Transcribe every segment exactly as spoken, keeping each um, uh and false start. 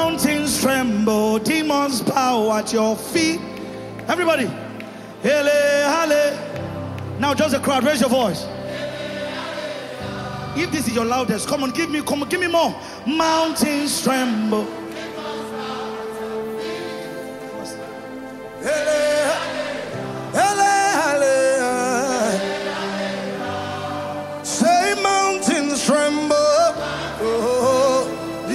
Mountains tremble, demons bow at your feet. Everybody, hele, hele. Now just a crowd, raise your voice. If this is your loudest, come on, give me, come on, give me more. Mountains tremble. Hele, hele, hele. Say mountains tremble. Oh,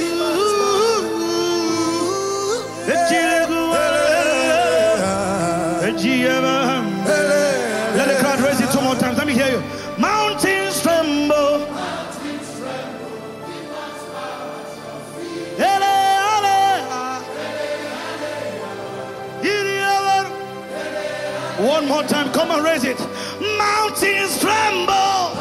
let the crowd raise it two more times. Let me hear you. Mountains tremble. One more time, come on, raise it. Mountains tremble.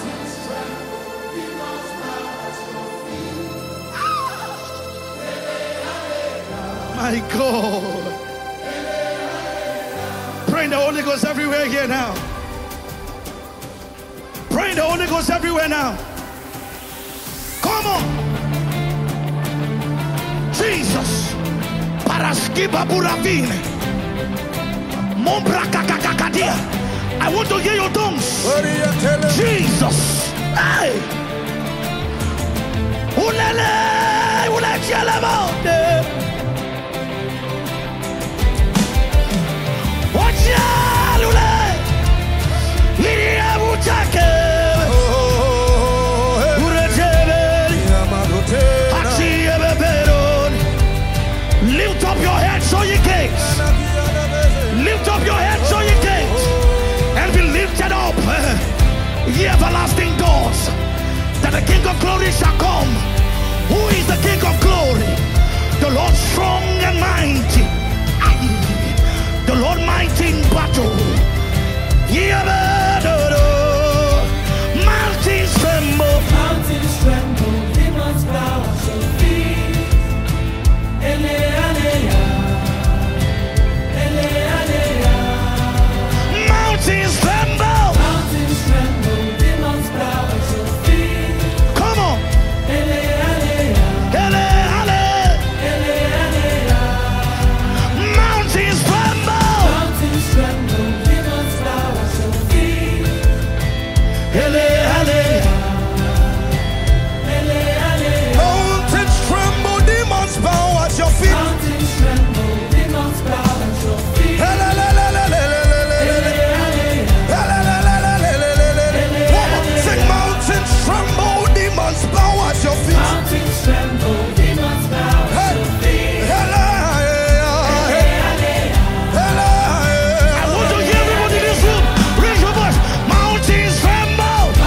My God. Praying the Holy Ghost everywhere here now. Praying the Holy Ghost everywhere now. Come on. Jesus. Paraskiba Buravine. I want to hear your tongues. Jesus. Hey. Ulele, ulele, ulele. Lift up your head, so ye gates. Lift up your head, so ye gates, and be lifted up, ye everlasting doors, that the King of glory shall come. Who is the King of glory? The Lord strong and mighty, the Lord mighty in battle. Mountains tremble, mountains tremble, demons bow at your feet. Ele, Aleluia. Ele, Aleluia. Mountains tremble, mountains tremble, demons bow at your feet. Come on. Ele, Aleluia. Ele, ale. Ele, Aleluia. Mountains tremble, mountains tremble, demons bow at your feet. Ele, ale. Ele, Aleluia. Mountains tremble, demons bow at your feet. Mountains tremble, demons bow at your feet. Ele, Sing mountains tremble, demons bow at your feet. mountains tremble, demons bow at your feet. I want to hear everybody in this room. Raise your voice. Mountains tremble.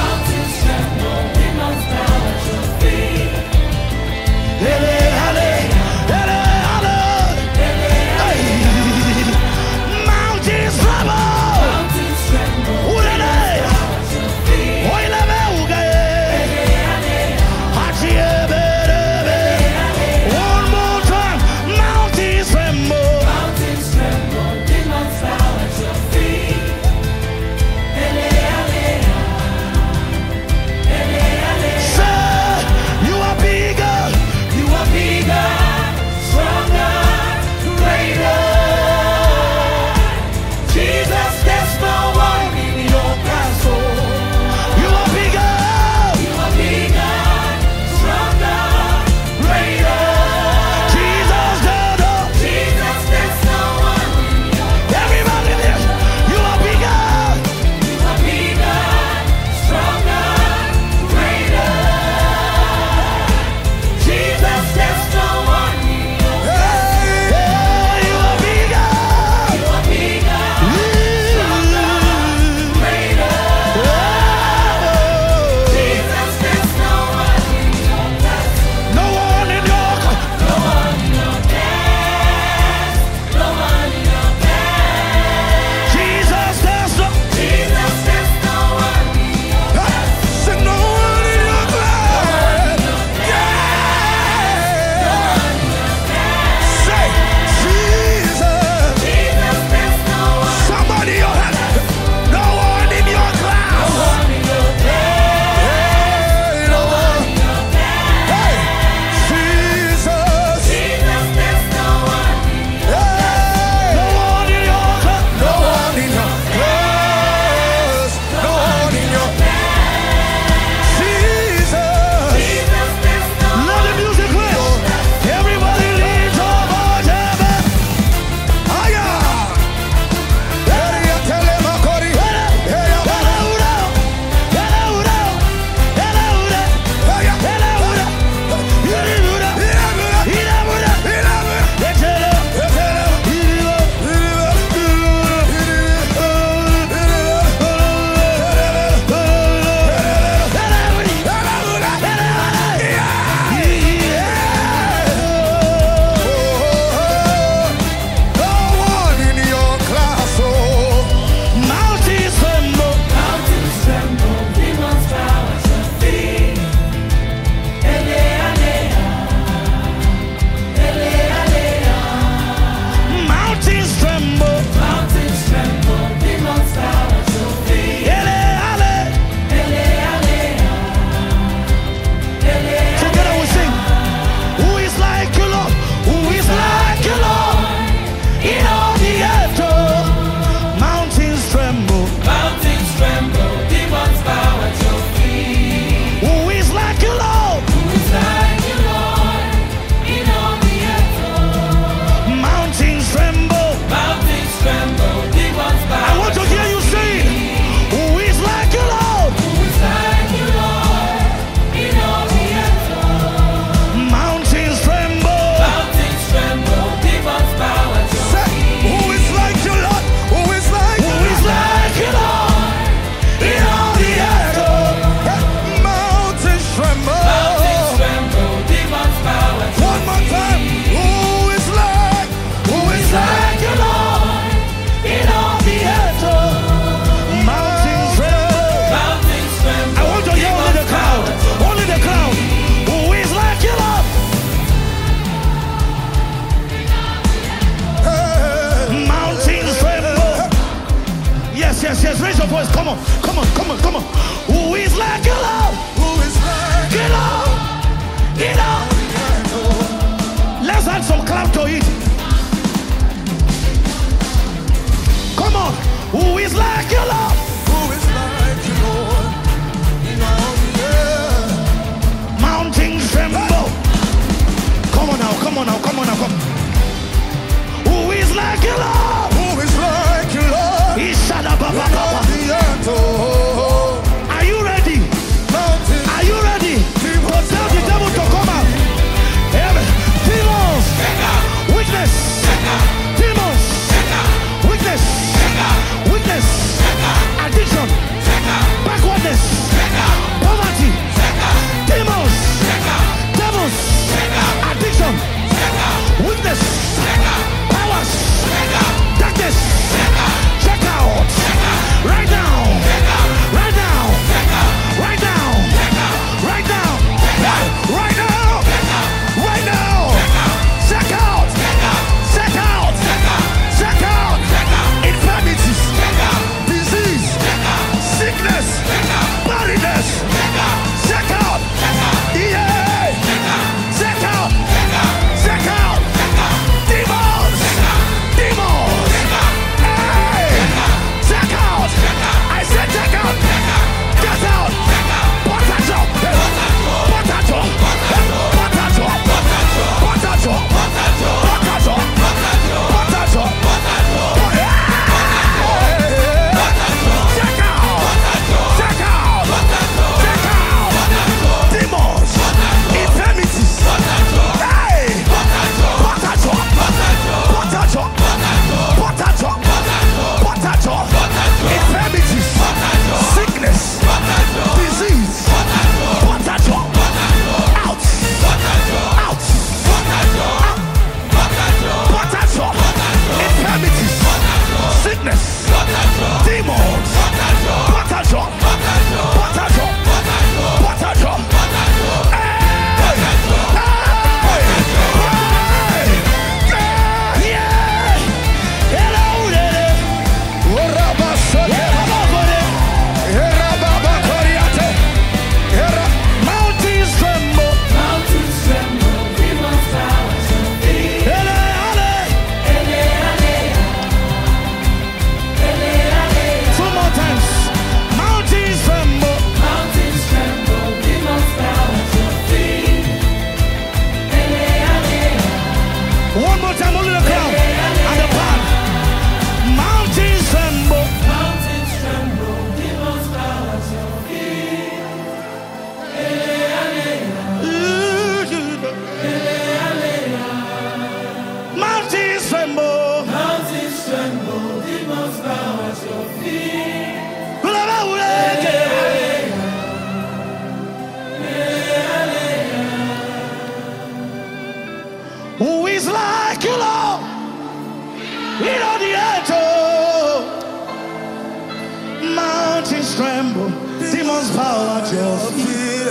Demons bow at your feet.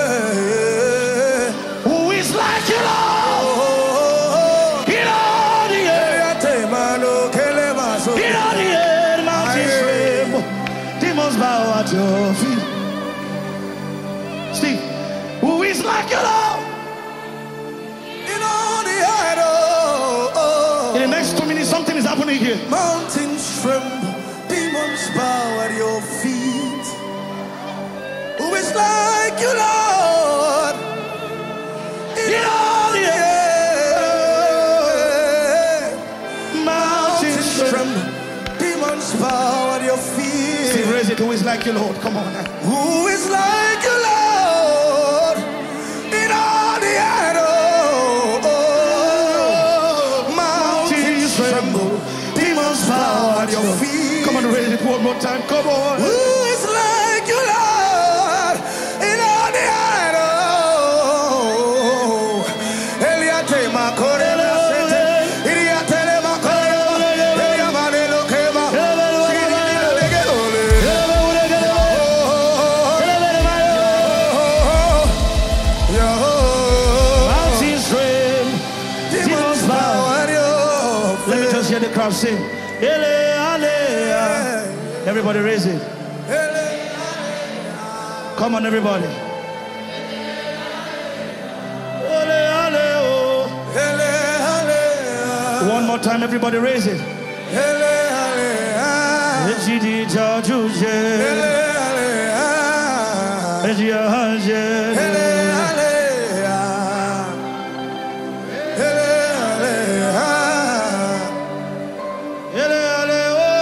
Who is like you, Lord? In all the earth, in all the earth, mountains tremble. Demons bow at your feet. Steve, who is like you, Lord? In all the earth, oh, oh. In the next two minutes, something is happening here. Mountains tremble, demons bow at your feet. Who is like you, Lord? In all the earth, mountains tremble. Demons bow at your feet. Steve, raise it. Who is like you, Lord? Come on now. Who is like you, Lord? In all the earth, oh, oh. Mountains tremble, demons bow at your feet. Come on, raise it one more time. Come on. Who is like you, Lord? In all the earth, oh. Eliate makore masete, iriatele makore, eliamane lokema, sirinile legeole. Mountains tremble, Demons bow at your Let me feet. just hear the crowd sing. Ele, ale, ah. Everybody raise it. Come on, everybody. Ele, ale, oh. One more time, everybody raise it. Ejidi jajuje, ejiahanje. Ele, ale,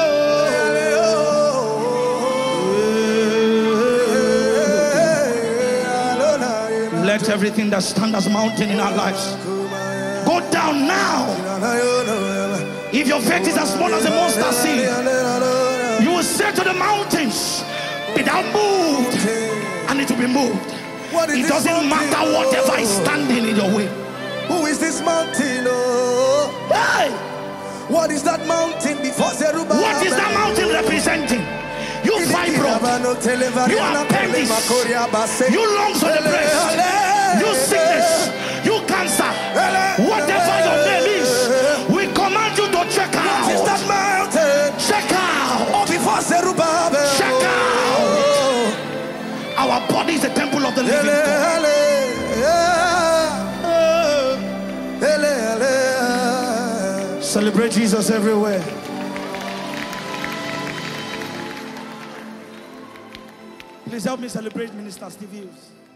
oh. Let everything that stands as mountain in our lives go down now. If your faith is as small as a mustard seed, you will say to the mountains, be thou moved, and it will be moved. It doesn't matter whatever is standing in your way. Who is this mountain? Oh, Hey, what is that mountain before Zerubbabel? what is that mountain representing? You fibroid, you appendix, you lungs on the breast, you sickness, you cancer, whatever your name is, we command you to check What is that out. mountain? Check out. Oh, before Zerubbabel. Check out. Our body is the temple of the living God. Celebrate Jesus everywhere. Please help me celebrate Minister Steve Hughes.